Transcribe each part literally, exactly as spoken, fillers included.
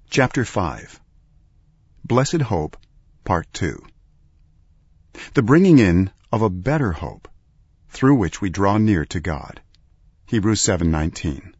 Chapter five. Blessed Hope, Part two. The bringing in of a better hope, through which we draw near to God. Hebrews seven nineteen.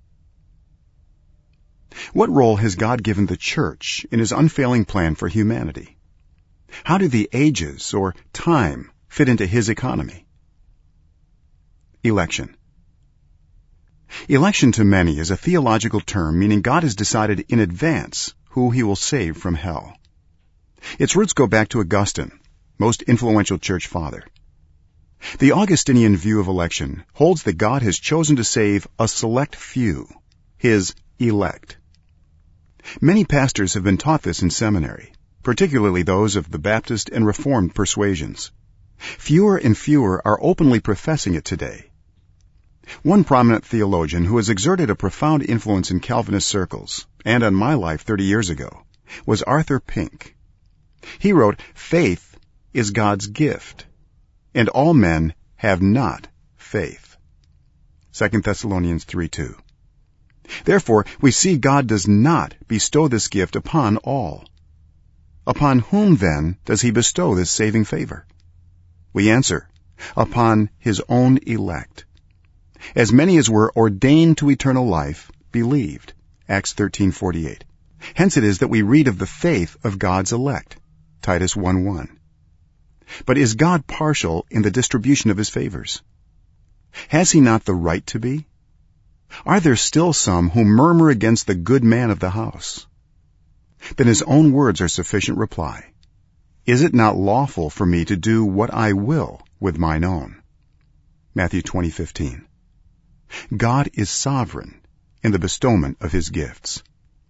What role has God given the church in his unfailing plan for humanity? How do the ages, or time, fit into his economy? Election. Election to many is a theological term meaning God has decided in advance who he will save from hell. Its roots go back to Augustine, most influential church father. The Augustinian view of election holds that God has chosen to save a select few, his elect. Many pastors have been taught this in seminary, particularly those of the Baptist and Reformed persuasions. Fewer and fewer are openly professing it today. One prominent theologian who has exerted a profound influence in Calvinist circles, and on my life thirty years ago, was Arthur Pink. He wrote, "Faith is God's gift, and all men have not faith." Second Thessalonians three two. Therefore, we see God does not bestow this gift upon all. Upon whom, then, does he bestow this saving favor? We answer, upon his own elect. As many as were ordained to eternal life believed. Acts thirteen forty-eight. Hence it is that we read of the faith of God's elect. Titus one one. But is God partial in the distribution of his favors? Has he not the right to be? Are there still some who murmur against the good man of the house? Then his own words are sufficient reply. Is it not lawful for me to do what I will with mine own? Matthew twenty fifteen. God is sovereign in the bestowment of his gifts.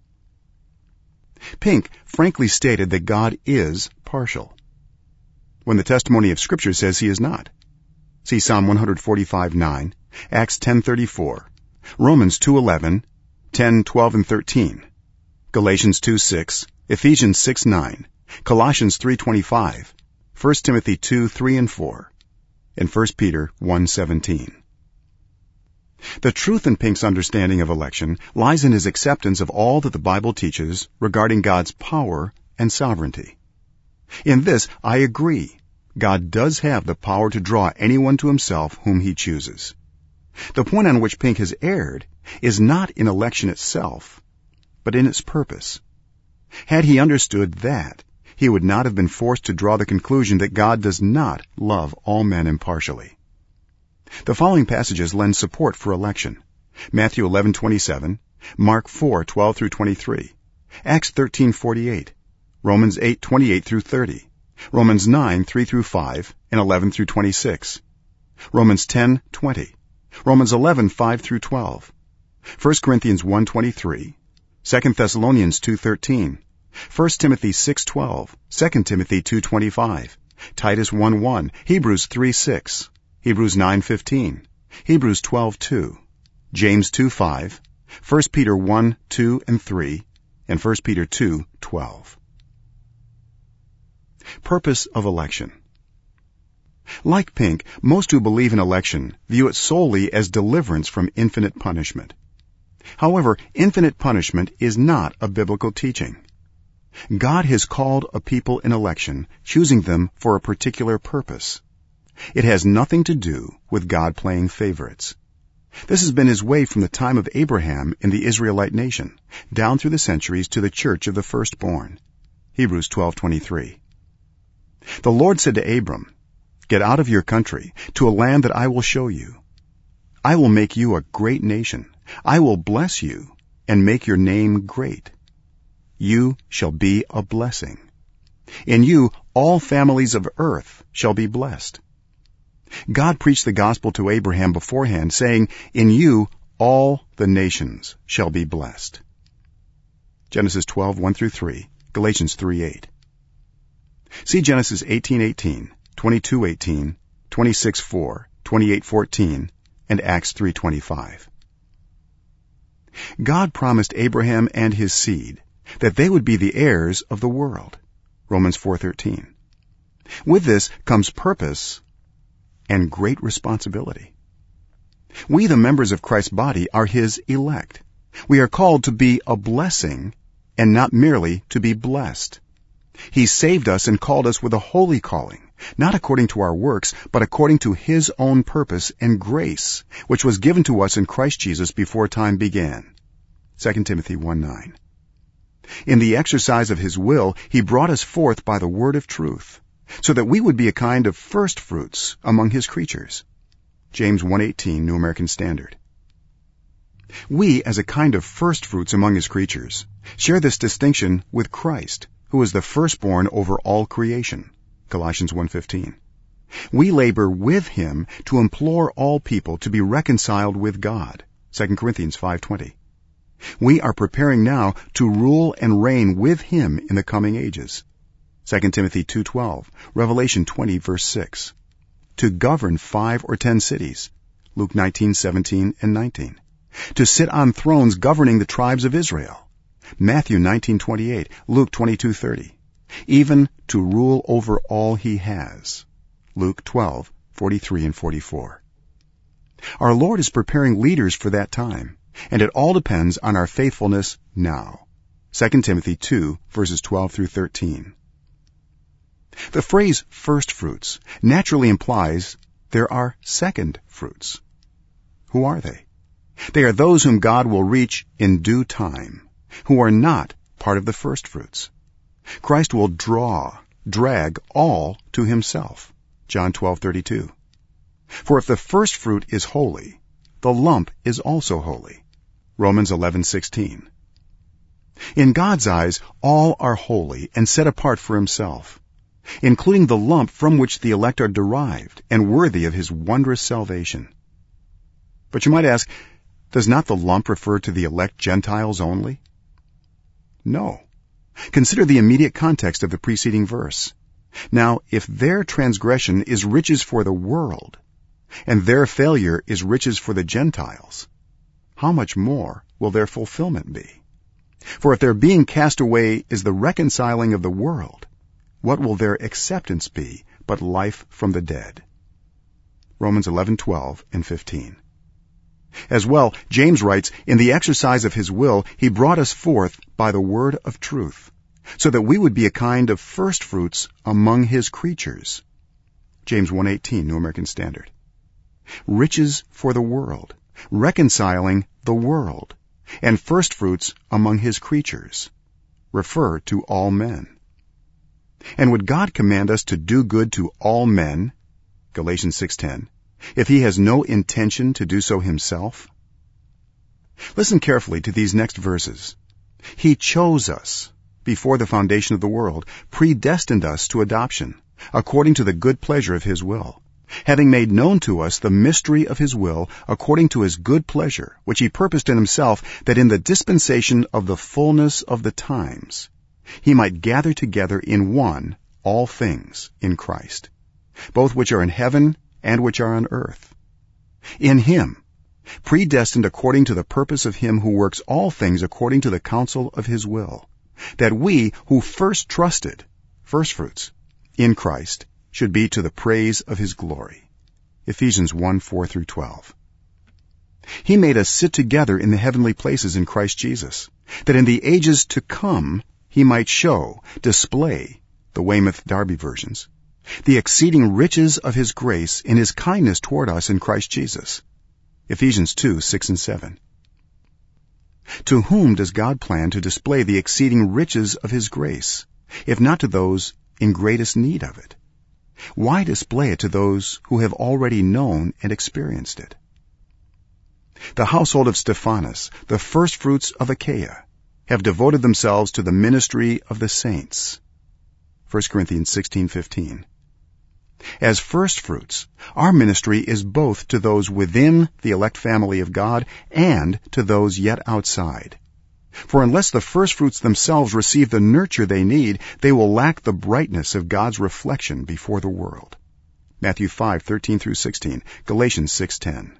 Pink frankly stated that God is partial, when the testimony of Scripture says he is not. See Psalm one forty-five nine, Acts ten thirty-four, Romans two eleven, ten twelve and thirteen, Galatians two six, Ephesians six nine, Colossians three twenty-five, First Timothy two three and four, and First Peter one seventeen. The truth in Pink's understanding of election lies in his acceptance of all that the Bible teaches regarding God's power and sovereignty. In this, I agree. God does have the power to draw anyone to himself whom he chooses. The point on which Pink has erred is not in election itself, but in its purpose. Had he understood that, he would not have been forced to draw the conclusion that God does not love all men impartially. The following passages lend support for election. Matthew eleven twenty-seven, Mark four twelve through twenty-three, Acts thirteen forty-eight, Romans eight twenty-eight through thirty, Romans nine three through five and eleven through twenty-six, Romans ten twenty, Romans eleven five through twelve, First Corinthians one twenty-three, Second Thessalonians two thirteen, First Timothy six twelve, Second Timothy two twenty-five, Titus one one, Hebrews three six, Hebrews nine fifteen, Hebrews twelve two, James two five, First Peter one two and three, and First Peter two twelve. Purpose of election. Like Pink, most who believe in election view it solely as deliverance from infinite punishment. However, infinite punishment is not a biblical teaching. God has called a people in election, choosing them for a particular purpose. It has nothing to do with God playing favorites. This has been his way from the time of Abraham in the Israelite nation, down through the centuries to the church of the firstborn. Hebrews twelve twenty-three. The Lord said to Abram, "Get out of your country, to a land that I will show you. I will make you a great nation. I will bless you, and make your name great. You shall be a blessing. In you all families of earth shall be blessed." God preached the gospel to Abraham beforehand, saying, "In you all the nations shall be blessed." Genesis twelve one through three, Galatians three eight. See Genesis eighteen eighteen, twenty-two eighteen, twenty-six four, twenty-eight fourteen, and Acts three twenty-five. God promised Abraham and his seed that they would be the heirs of the world. Romans four thirteen. With this comes purpose and great responsibility. We, the members of Christ's body, are his elect. We are called to be a blessing and not merely to be blessed. He saved us and called us with a holy calling, not according to our works, but according to His own purpose and grace, which was given to us in Christ Jesus before time began. Second Timothy one nine. In the exercise of His will, He brought us forth by the word of truth, so that we would be a kind of first fruits among His creatures. James one eighteen, New American Standard. We, as a kind of first fruits among His creatures, share this distinction with Christ, who is the firstborn over all creation. Colossians one fifteen. We labor with Him to implore all people to be reconciled with God. Second Corinthians five twenty. We are preparing now to rule and reign with Him in the coming ages. Second Timothy two twelve, Revelation twenty verse six. To govern five or ten cities. Luke nineteen seventeen and nineteen. To sit on thrones governing the tribes of Israel. Matthew nineteen twenty-eight, Luke twenty-two thirty. Even to rule over all He has. Luke twelve forty-three and forty-four. Our Lord is preparing leaders for that time, and it all depends on our faithfulness now. Second Timothy two verses twelve through thirteen. The phrase first fruits naturally implies there are second fruits. Who are they? They are those whom God will reach in due time, who are not part of the first fruits. Christ will draw, drag all to Himself. John twelve thirty-two. For if the first fruit is holy, the lump is also holy. Romans eleven sixteen. In God's eyes, all are holy and set apart for Himself, including the lump from which the elect are derived and worthy of His wondrous salvation. But you might ask, does not the lump refer to the elect Gentiles only? No. Consider the immediate context of the preceding verse. Now, if their transgression is riches for the world, and their failure is riches for the Gentiles, how much more will their fulfillment be? For if their being cast away is the reconciling of the world, what will their acceptance be but life from the dead? Romans eleven twelve and fifteen. As well, James writes, in the exercise of His will, He brought us forth by the word of truth, so that we would be a kind of first fruits among His creatures. James one eighteen, New American Standard. Riches for the world, reconciling the world, and first fruits among His creatures refer to all men. And would God command us to do good to all men, Galatians six ten, if He has no intention to do so Himself? Listen carefully to these next verses. He chose us before the foundation of the world, predestined us to adoption, according to the good pleasure of His will, having made known to us the mystery of His will, according to His good pleasure, which He purposed in Himself, that in the dispensation of the fullness of the times He might gather together in one all things in Christ, both which are in heaven and which are on earth. In Him, predestined according to the purpose of Him who works all things according to the counsel of His will, that we who first trusted, first fruits, in Christ, should be to the praise of His glory. Ephesians one four through twelve. He made us sit together in the heavenly places in Christ Jesus, that in the ages to come He might show, display, the Weymouth Darby versions, the exceeding riches of His grace in His kindness toward us in Christ Jesus. Ephesians two six and seven. To whom does God plan to display the exceeding riches of His grace, if not to those in greatest need of it? Why display it to those who have already known and experienced it? The household of Stephanas, the firstfruits of Achaia, have devoted themselves to the ministry of the saints. First Corinthians sixteen fifteen. As firstfruits, our ministry is both to those within the elect family of God and to those yet outside. For unless the firstfruits themselves receive the nurture they need, they will lack the brightness of God's reflection before the world. Matthew five thirteen through sixteen, Galatians six ten.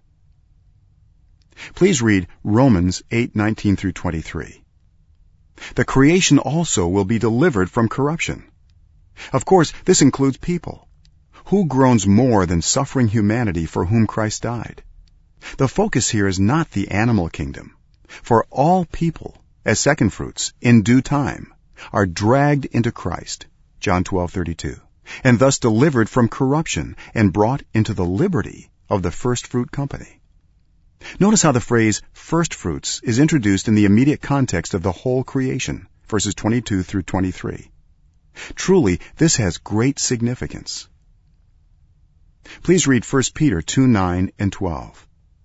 Please read Romans eight nineteen through twenty-three. The creation also will be delivered from corruption. Of course, this includes people. Who groans more than suffering humanity for whom Christ died? The focus here is not the animal kingdom, for all people as second fruits in due time, are dragged into Christ, John twelve thirty-two, and thus delivered from corruption and brought into the liberty of the first fruit company. Notice how the phrase first fruits is introduced in the immediate context of the whole creation, verses twenty-two through twenty-three. Truly, this has great significance. Please read First Peter two nine and twelve.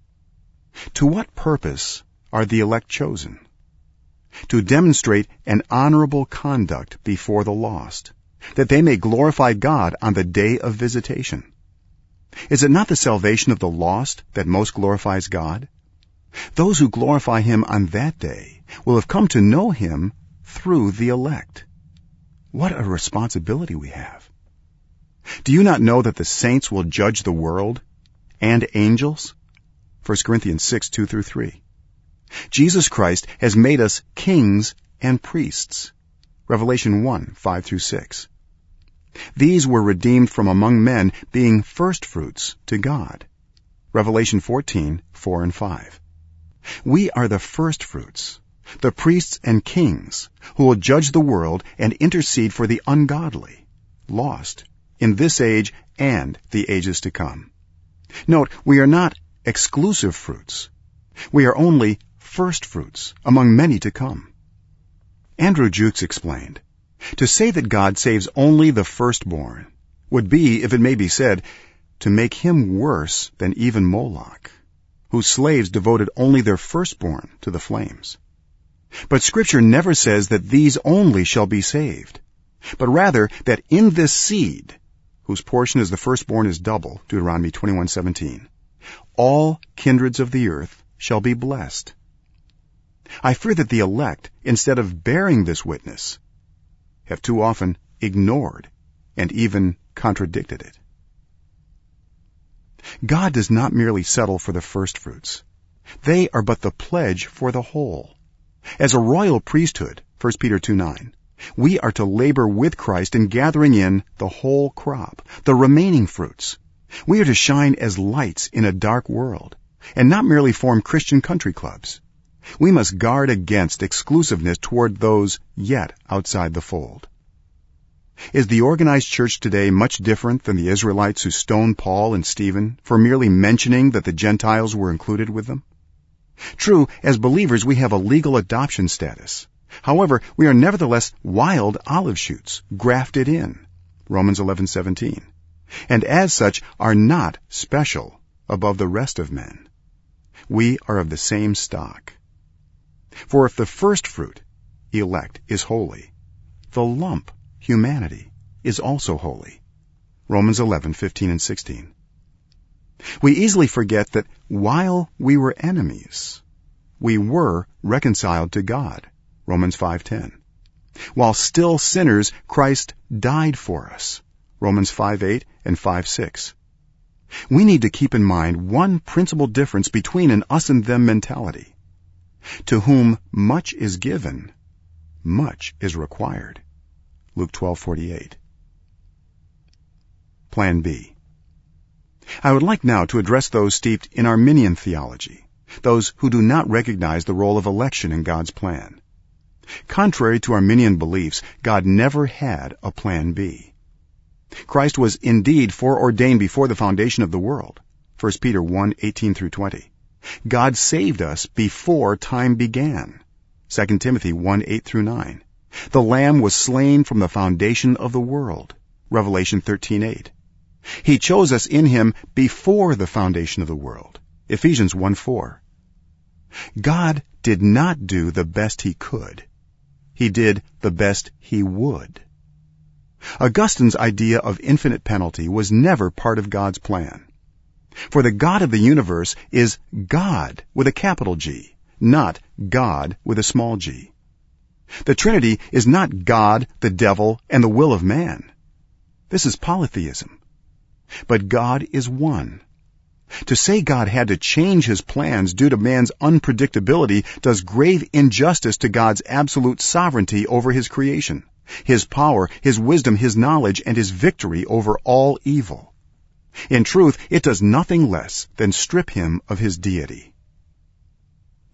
To what purpose are the elect chosen? To demonstrate an honorable conduct before the lost, that they may glorify God on the day of visitation. Is it not the salvation of the lost that most glorifies God? Those who glorify Him on that day will have come to know Him through the elect. What a responsibility we have. Do you not know that the saints will judge the world and angels? First Corinthians six two through three. Jesus Christ has made us kings and priests. Revelation one five through six. These were redeemed from among men, being firstfruits to God. Revelation fourteen four and five. We are the firstfruits, the priests and kings, who will judge the world and intercede for the ungodly, lost, in this age and the ages to come. Note, we are not exclusive fruits. We are only first fruits among many to come. Andrew Jukes explained, to say that God saves only the firstborn would be, if it may be said, to make him worse than even Moloch, whose slaves devoted only their firstborn to the flames. But Scripture never says that these only shall be saved, but rather that in this seed, whose portion as the firstborn is double, Deuteronomy twenty-one seventeen, all kindreds of the earth shall be blessed. I fear that the elect, instead of bearing this witness, have too often ignored and even contradicted it. God does not merely settle for the firstfruits. They are but the pledge for the whole. As a royal priesthood, First Peter two nine, we are to labor with Christ in gathering in the whole crop, the remaining fruits. We are to shine as lights in a dark world, and not merely form Christian country clubs. We must guard against exclusiveness toward those yet outside the fold. Is the organized church today much different than the Israelites who stoned Paul and Stephen for merely mentioning that the Gentiles were included with them? True, as believers we have a legal adoption status. However, we are nevertheless wild olive shoots, grafted in, Romans eleven seventeen, and as such are not special above the rest of men. We are of the same stock. For if the first fruit, elect, is holy, the lump, humanity, is also holy. Romans eleven fifteen and sixteen. We easily forget that while we were enemies, we were reconciled to God. Romans five ten. While still sinners, Christ died for us. Romans five eight and five six. We need to keep in mind one principal difference between an us and them mentality. To whom much is given, much is required. Luke twelve forty-eight. Plan B. I would like now to address those steeped in Arminian theology, those who do not recognize the role of election in God's plan. Contrary to Arminian beliefs, God never had a plan B. Christ was indeed foreordained before the foundation of the world. First Peter one eighteen through twenty. God saved us before time began. Second Timothy one eight through nine. The Lamb was slain from the foundation of the world. Revelation thirteen eight. He chose us in Him before the foundation of the world. Ephesians one four. God did not do the best He could. He did the best He would. Augustine's idea of infinite penalty was never part of God's plan. For the God of the universe is God with a capital G, not God with a small g. The Trinity is not God, the devil, and the will of man. This is polytheism. But God is one. To say God had to change His plans due to man's unpredictability does grave injustice to God's absolute sovereignty over His creation, His power, His wisdom, His knowledge, and His victory over all evil. In truth, it does nothing less than strip Him of His deity.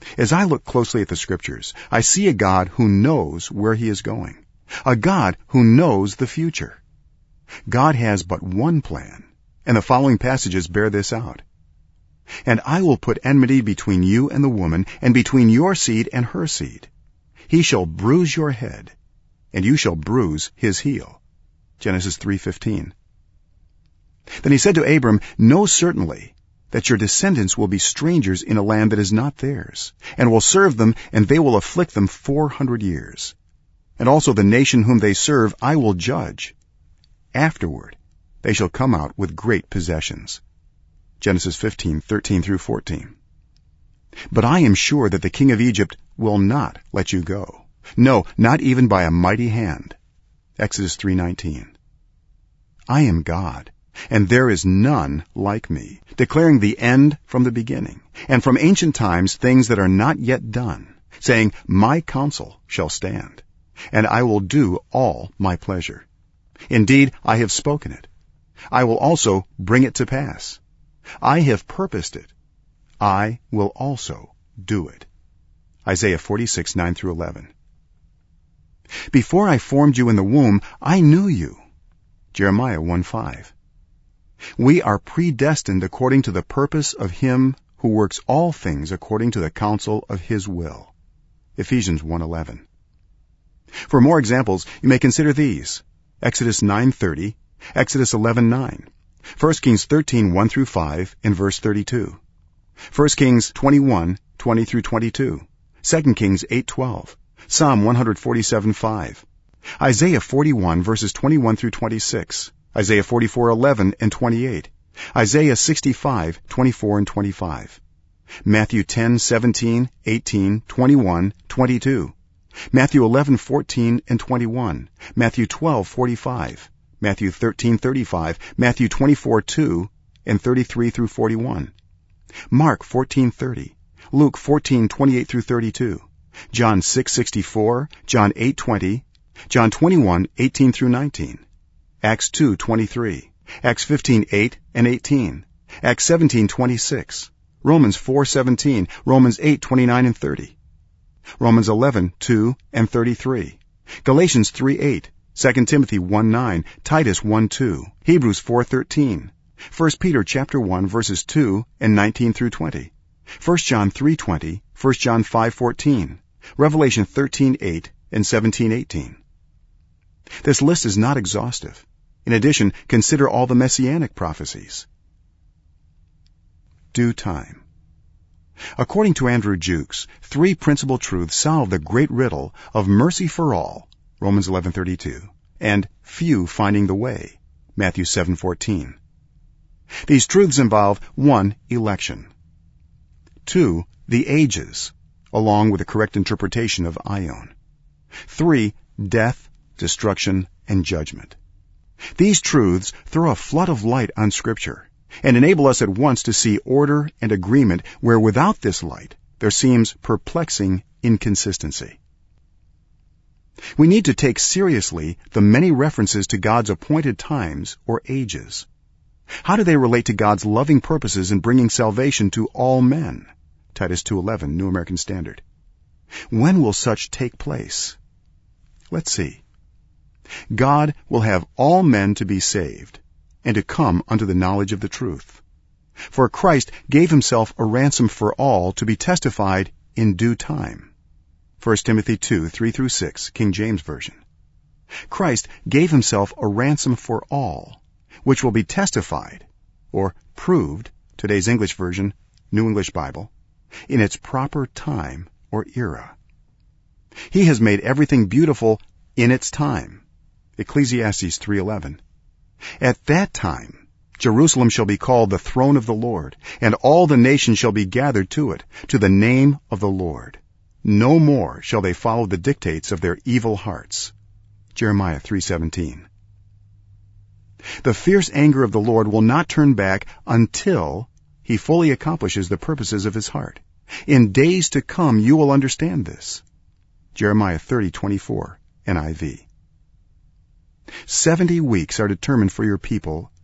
As I look closely at the Scriptures, I see a God who knows where he is going, a God who knows the future. God has but one plan, and the following passages bear this out. And I will put enmity between you and the woman, and between your seed and her seed. He shall bruise your head, and you shall bruise his heel. Genesis three fifteen. Then he said to Abram, Know certainly that your descendants will be strangers in a land that is not theirs, and will serve them, and they will afflict them four hundred years. And also the nation whom they serve I will judge. Afterward they shall come out with great possessions. Genesis fifteen thirteen through fourteen. But I am sure that the king of Egypt will not let you go. No, not even by a mighty hand. Exodus three nineteen. I am God, and there is none like me, declaring the end from the beginning, and from ancient times things that are not yet done, saying, My counsel shall stand, and I will do all my pleasure. Indeed, I have spoken it. I will also bring it to pass. I have purposed it. I will also do it. Isaiah forty-six nine through eleven. Before I formed you in the womb, I knew you. Jeremiah one five. We are predestined according to the purpose of him who works all things according to the counsel of his will. Ephesians one eleven. For more examples, you may consider these. Exodus nine thirty, Exodus eleven nine, First Kings thirteen one through five and verse thirty-two, First Kings twenty-one twenty through twenty-two, Second Kings eight twelve, Psalm one forty-seven five, Isaiah forty-one verses twenty-one through twenty-six, Isaiah forty-four eleven and twenty-eight, Isaiah sixty-five twenty-four and twenty-five, Matthew ten seventeen, eighteen, twenty-one, twenty-two, Matthew eleven fourteen and twenty-one, Matthew twelve forty-five, Matthew thirteen thirty-five, Matthew twenty-four two and thirty-three through forty-one, Mark fourteen thirty, Luke fourteen twenty-eight through thirty-two, John six sixty-four, John eight twenty, John twenty-one eighteen through nineteen, Acts two twenty-three, Acts fifteen eight and eighteen, Acts seventeen twenty-six, Romans four seventeen, Romans eight twenty-nine and thirty, Romans eleven two and thirty-three, Galatians three eight, Second Timothy one nine, Titus one two, Hebrews four thirteen, First Peter chapter one verses two and nineteen through twenty, First John three twenty, First John five fourteen, Revelation thirteen eight and seventeen eighteen. This list is not exhaustive. In addition, consider all the messianic prophecies. Due time. According to Andrew Jukes, three principal truths solve the great riddle of mercy for all, Romans eleven thirty-two, and few finding the way, Matthew seven fourteen. These truths involve one, election; two, the ages, along with the correct interpretation of Ion; three, death, destruction, and judgment. These truths throw a flood of light on Scripture and enable us at once to see order and agreement where without this light there seems perplexing inconsistency. We need to take seriously the many references to God's appointed times or ages. How do they relate to God's loving purposes in bringing salvation to all men? Titus two eleven, New American Standard. When will such take place? Let's see. God will have all men to be saved and to come unto the knowledge of the truth. For Christ gave himself a ransom for all to be testified in due time. First Timothy two three through six, King James Version. Christ gave himself a ransom for all, which will be testified, or proved, today's English version, New English Bible, in its proper time or era. He has made everything beautiful in its time. Ecclesiastes three eleven. At that time, Jerusalem shall be called the throne of the Lord, and all the nations shall be gathered to it, to the name of the Lord. No more shall they follow the dictates of their evil hearts. Jeremiah three seventeen. The fierce anger of the Lord will not turn back until he fully accomplishes the purposes of his heart. In days to come you will understand this. Jeremiah thirty twenty-four, N I V. Seventy weeks are determined for your people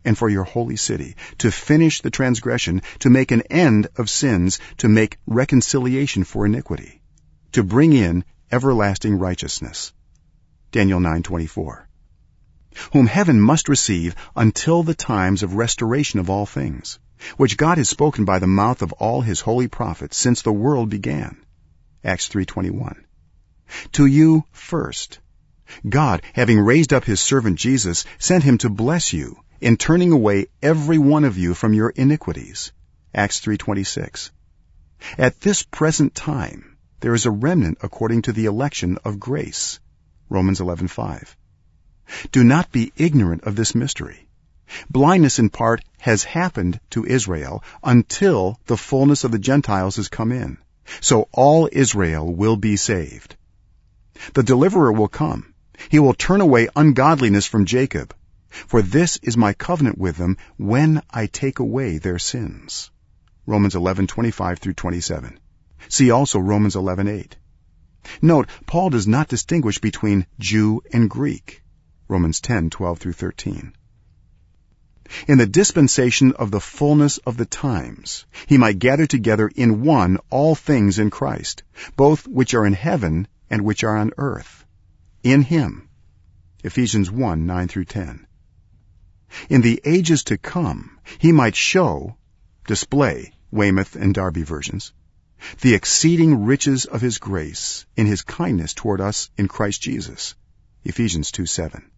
and for your holy city, to finish the transgression, to make an end of sins, to make reconciliation for iniquity, to bring in everlasting righteousness. Daniel nine twenty-four. Whom heaven must receive until the times of restoration of all things, which God has spoken by the mouth of all his holy prophets since the world began. Acts three twenty-one. To you first, God, having raised up his servant Jesus, sent him to bless you in turning away every one of you from your iniquities. Acts three twenty-six. At this present time, there is a remnant according to the election of grace. Romans eleven five. Do not be ignorant of this mystery. Blindness in part has happened to Israel until the fullness of the Gentiles has come in. So all Israel will be saved. The deliverer will come. He will turn away ungodliness from Jacob. For this is my covenant with them when I take away their sins. Romans eleven twenty-five through twenty-seven. See also Romans eleven eight. Note, Paul does not distinguish between Jew and Greek. Romans ten twelve through thirteen. In the dispensation of the fullness of the times, he might gather together in one all things in Christ, both which are in heaven and which are on earth, in him. Ephesians one nine through ten. In the ages to come, he might show, display, Weymouth and Darby versions, the exceeding riches of his grace in his kindness toward us in Christ Jesus. Ephesians two seven.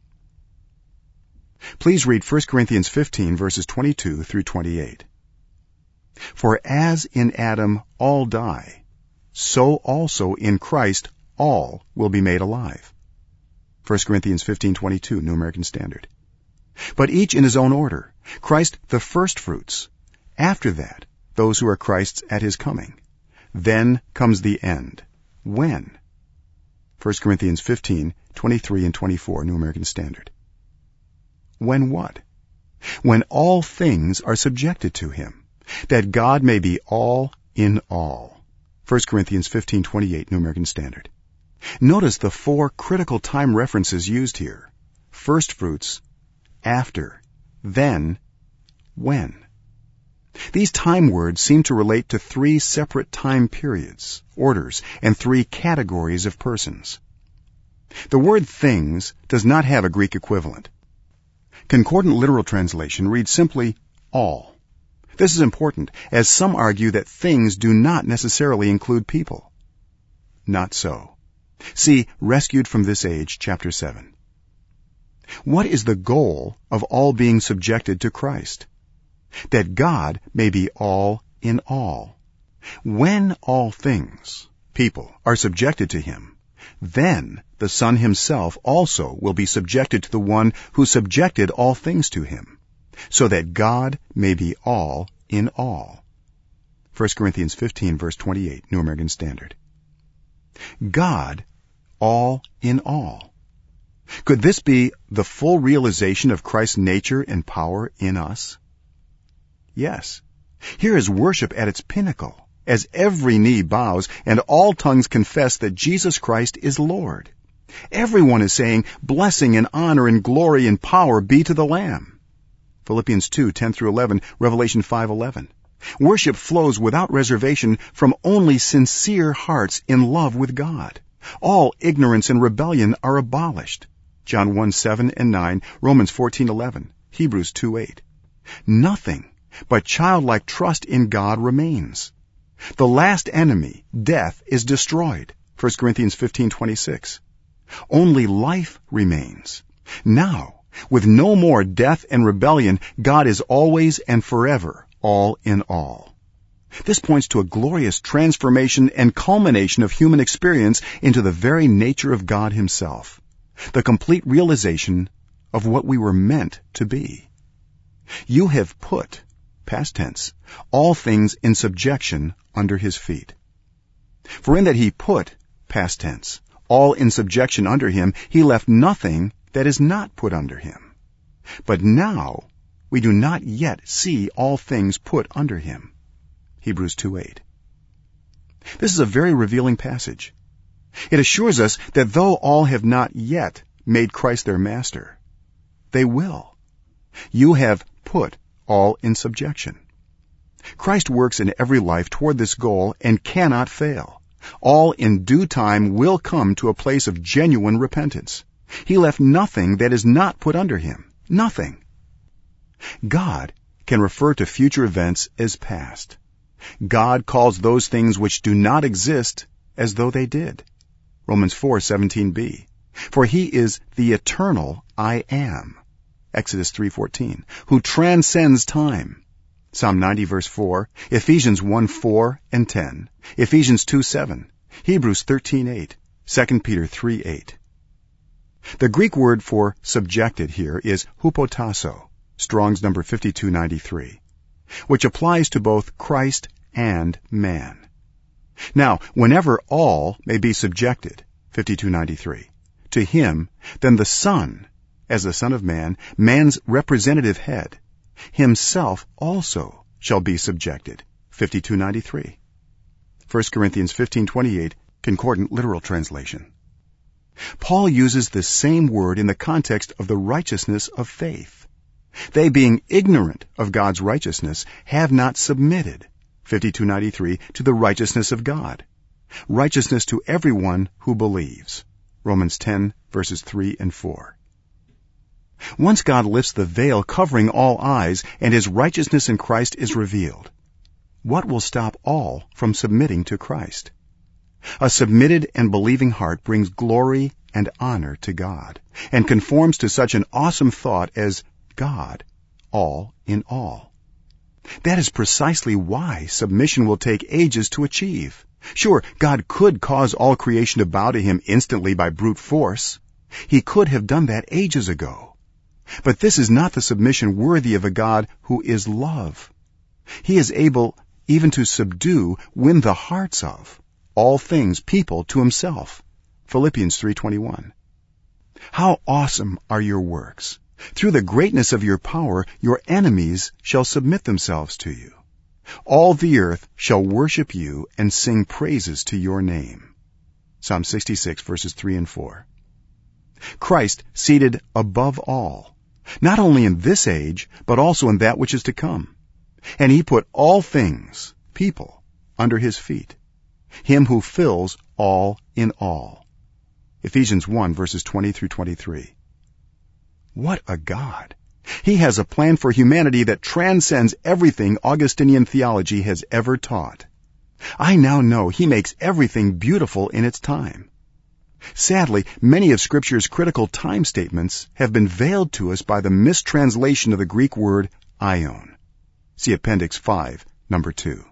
Please read First Corinthians fifteen, verses twenty-two through twenty-eight. For as in Adam all die, so also in Christ all will be made alive. First Corinthians fifteen twenty-two, New American Standard. But each in his own order. Christ the firstfruits. After that, those who are Christ's at his coming. Then comes the end. When? First Corinthians fifteen twenty-three and twenty-four, New American Standard. When what? When all things are subjected to him, that God may be all in all. First Corinthians fifteen twenty-eight, New American Standard. Notice the four critical time references used here. First fruits, after, then, when. These time words seem to relate to three separate time periods, orders, and three categories of persons. The word things does not have a Greek equivalent. Concordant literal translation reads simply, all. This is important, as some argue that things do not necessarily include people. Not so. See Rescued from This Age, Chapter seven. What is the goal of all being subjected to Christ? That God may be all in all. When all things, people, are subjected to him, then the Son himself also will be subjected to the one who subjected all things to him, so that God may be all in all. First Corinthians fifteen, verse twenty-eight, New American Standard. God, all in all. Could this be the full realization of Christ's nature and power in us? Yes. Here is worship at its pinnacle, as every knee bows and all tongues confess that Jesus Christ is Lord. Everyone is saying, blessing and honor and glory and power be to the Lamb. Philippians two ten through eleven, Revelation five eleven. Worship flows without reservation from only sincere hearts in love with God. All ignorance and rebellion are abolished. John one seven and nine, Romans fourteen eleven, Hebrews two eight. Nothing but childlike trust in God remains. The last enemy, death, is destroyed. First Corinthians fifteen twenty-six. Only life remains. Now, with no more death and rebellion, God is always and forever all in all. This points to a glorious transformation and culmination of human experience into the very nature of God himself, the complete realization of what we were meant to be. You have put, past tense, all things in subjection under his feet. For in that he put, past tense, all in subjection under him, he left nothing that is not put under him. But now we do not yet see all things put under him. Hebrews two eight. This is a very revealing passage. It assures us that though all have not yet made Christ their master, they will. You have put all in subjection. Christ works in every life toward this goal and cannot fail. All in due time will come to a place of genuine repentance. He left nothing that is not put under him. Nothing. God can refer to future events as past. God calls those things which do not exist as though they did. Romans four seventeen b. For he is the eternal I am. Exodus three fourteen. Who transcends time. Psalm ninety verse four, Ephesians one four and ten, Ephesians two seven, Hebrews thirteen eight, Second Peter three eight. The Greek word for subjected here is hupotasso, Strong's number fifty-two ninety-three, which applies to both Christ and man. Now, whenever all may be subjected, fifty-two ninety-three, to him, then the Son, as the Son of Man, man's representative head, himself also shall be subjected, fifty-two ninety-three. First Corinthians fifteen twenty-eight, Concordant Literal Translation. Paul uses this same word in the context of the righteousness of faith. They, being ignorant of God's righteousness, have not submitted, fifty-two ninety-three, to the righteousness of God. Righteousness to everyone who believes. Romans ten, verses three and four. Once God lifts the veil covering all eyes and his righteousness in Christ is revealed, what will stop all from submitting to Christ? A submitted and believing heart brings glory and honor to God and conforms to such an awesome thought as God, all in all. That is precisely why submission will take ages to achieve. Sure, God could cause all creation to bow to him instantly by brute force. He could have done that ages ago. But this is not the submission worthy of a God who is love. He is able even to subdue, win the hearts of, all things, people, to himself. Philippians three twenty-one. How awesome are your works! Through the greatness of your power, your enemies shall submit themselves to you. All the earth shall worship you and sing praises to your name. Psalm sixty-six, verses three and four. Christ seated above all, not only in this age, but also in that which is to come. And he put all things, people, under his feet. Him who fills all in all. Ephesians one, verses twenty through twenty-three. What a God! He has a plan for humanity that transcends everything Augustinian theology has ever taught. I now know he makes everything beautiful in its time. Sadly, many of Scripture's critical time statements have been veiled to us by the mistranslation of the Greek word aion. See Appendix five, number two.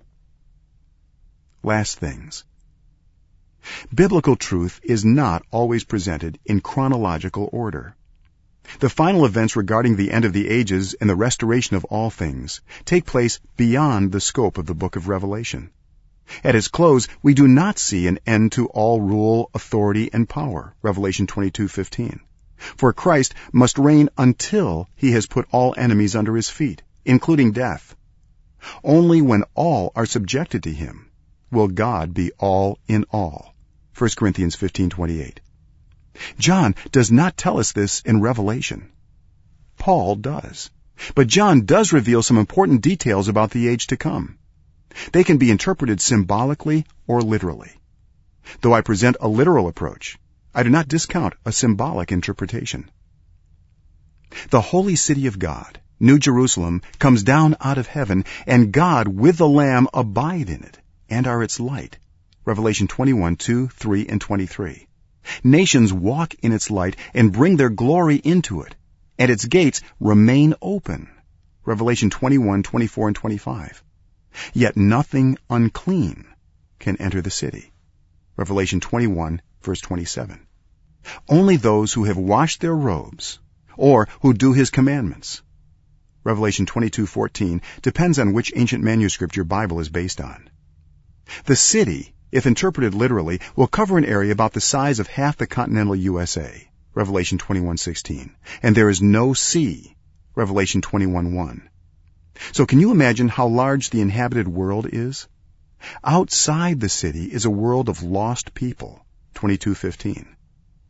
Last things. Biblical truth is not always presented in chronological order. The final events regarding the end of the ages and the restoration of all things take place beyond the scope of the book of Revelation. At its close, we do not see an end to all rule, authority, and power, Revelation twenty-two fifteen. For Christ must reign until he has put all enemies under his feet, including death. Only when all are subjected to him will God be all in all, First Corinthians fifteen twenty-eight. John does not tell us this in Revelation. Paul does. But John does reveal some important details about the age to come. They can be interpreted symbolically or literally. Though I present a literal approach, I do not discount a symbolic interpretation. The holy city of God, New Jerusalem, comes down out of heaven, and God with the Lamb abide in it, and are its light. Revelation twenty-one, two, three, and twenty-three. Nations walk in its light and bring their glory into it, and its gates remain open. Revelation twenty-one, twenty-four, and twenty-five. Yet nothing unclean can enter the city. Revelation twenty-one, verse twenty-seven. Only those who have washed their robes, or who do his commandments. Revelation twenty-two fourteen depends on which ancient manuscript your Bible is based on. The city, if interpreted literally, will cover an area about the size of half the continental U S A. Revelation twenty-one sixteen. And there is no sea. Revelation twenty-one one. So can you imagine how large the inhabited world is? Outside the city is a world of lost people, twenty-two fifteen.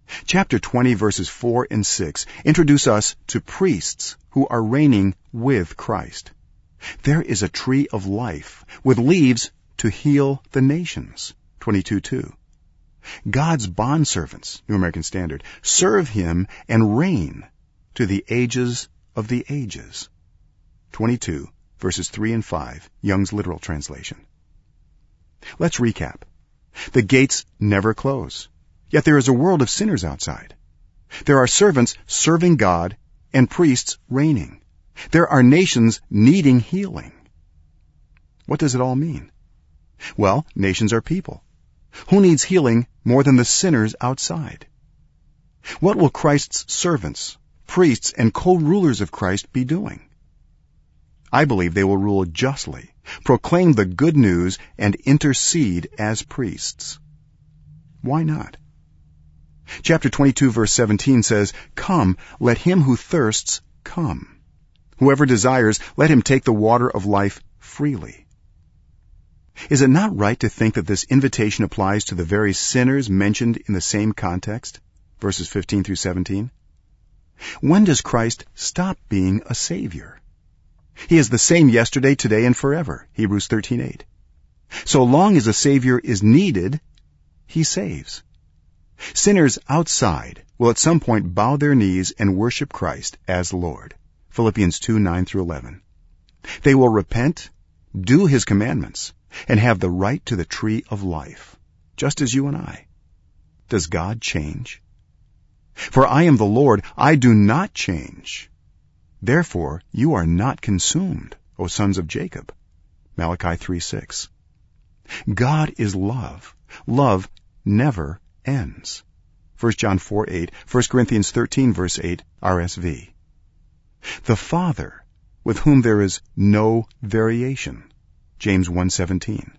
Chapter twenty, verses four and six introduce us to priests who are reigning with Christ. There is a tree of life with leaves to heal the nations. twenty-two two. God's bondservants, New American Standard, serve him and reign to the ages of the ages. twenty-two, verses three and five, Young's literal translation. Let's recap. The gates never close, yet there is a world of sinners outside. There are servants serving God and priests reigning. There are nations needing healing. What does it all mean? Well, nations are people. Who needs healing more than the sinners outside? What will Christ's servants, priests, and co-rulers of Christ be doing? I believe they will rule justly, proclaim the good news, and intercede as priests. Why not? Chapter twenty-two, verse seventeen says, "Come, let him who thirsts come. Whoever desires, let him take the water of life freely." Is it not right to think that this invitation applies to the very sinners mentioned in the same context, verses fifteen through seventeen? When does Christ stop being a Savior? He is the same yesterday, today, and forever, Hebrews thirteen eight. So long as a Savior is needed, he saves. Sinners outside will at some point bow their knees and worship Christ as Lord, Philippians two nine through eleven. They will repent, do his commandments, and have the right to the tree of life, just as you and I. Does God change? For I am the Lord, I do not change. Therefore you are not consumed, O sons of Jacob, Malachi three six. God is love. Love never ends. First John four eight, First Corinthians thirteen, verse eight, R S V. The Father, with whom there is no variation, James one seventeen.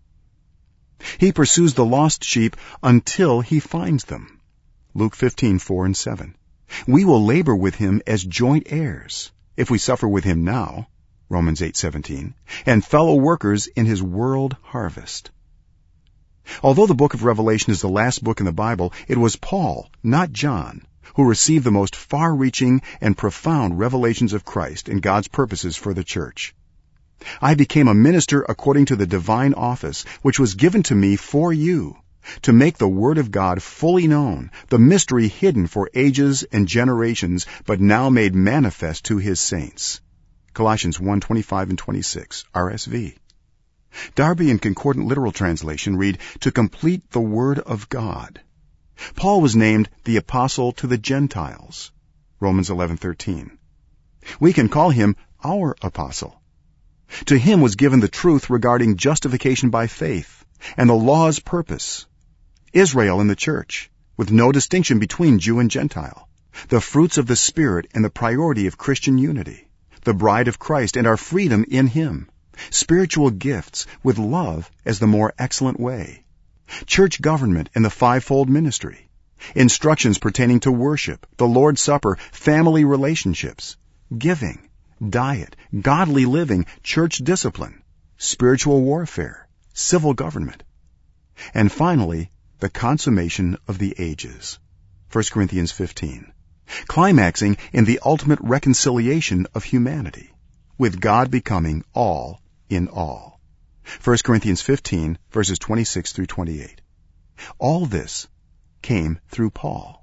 He pursues the lost sheep until he finds them, Luke fifteen four and seven. We will labor with him as joint heirs, if we suffer with him now, Romans eight seventeen, and fellow workers in his world harvest. Although the book of Revelation is the last book in the Bible, it was Paul, not John, who received the most far-reaching and profound revelations of Christ and God's purposes for the church. I became a minister according to the divine office, which was given to me for you, to make the Word of God fully known, the mystery hidden for ages and generations, but now made manifest to his saints. Colossians one twenty-five and twenty-six, R S V. Darby and Concordant Literal Translation read, "to complete the Word of God." Paul was named the Apostle to the Gentiles, Romans eleven thirteen. We can call him our Apostle. To him was given the truth regarding justification by faith and the law's purpose, Israel and the church, with no distinction between Jew and Gentile, the fruits of the Spirit and the priority of Christian unity, the bride of Christ and our freedom in him, spiritual gifts with love as the more excellent way, church government and the fivefold ministry, instructions pertaining to worship, the Lord's Supper, family relationships, giving, diet, godly living, church discipline, spiritual warfare, civil government, and finally, the consummation of the ages, First Corinthians fifteen, climaxing in the ultimate reconciliation of humanity, with God becoming all in all, First Corinthians fifteen, verses twenty-six through twenty-eight. All this came through Paul.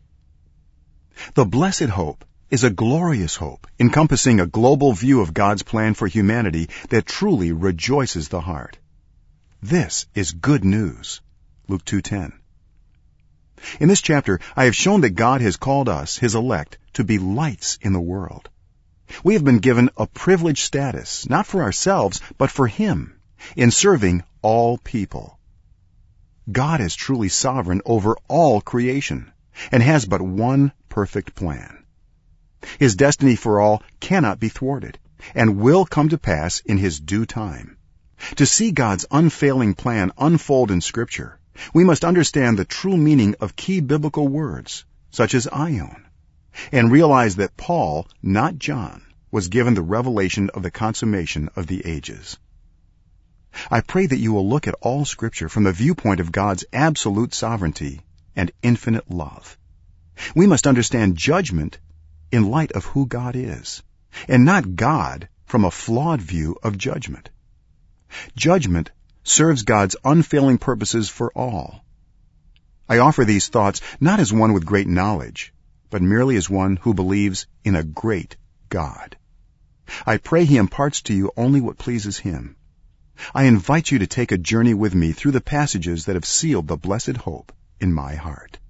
The blessed hope is a glorious hope, encompassing a global view of God's plan for humanity that truly rejoices the heart. This is good news, Luke two ten. In this chapter, I have shown that God has called us, his elect, to be lights in the world. We have been given a privileged status, not for ourselves, but for him, in serving all people. God is truly sovereign over all creation, and has but one perfect plan. His destiny for all cannot be thwarted, and will come to pass in his due time. To see God's unfailing plan unfold in Scripture, we must understand the true meaning of key biblical words, such as Ion, and realize that Paul, not John, was given the revelation of the consummation of the ages. I pray that you will look at all Scripture from the viewpoint of God's absolute sovereignty and infinite love. We must understand judgment in light of who God is, and not God from a flawed view of judgment. Judgment serves God's unfailing purposes for all. I offer these thoughts not as one with great knowledge, but merely as one who believes in a great God. I pray He imparts to you only what pleases Him. I invite you to take a journey with me through the passages that have sealed the blessed hope in my heart.